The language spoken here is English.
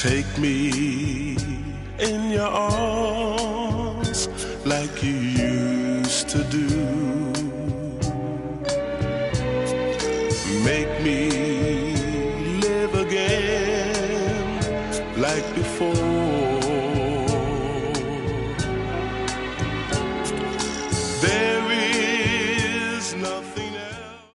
Take me in your arms like you used to do. Make me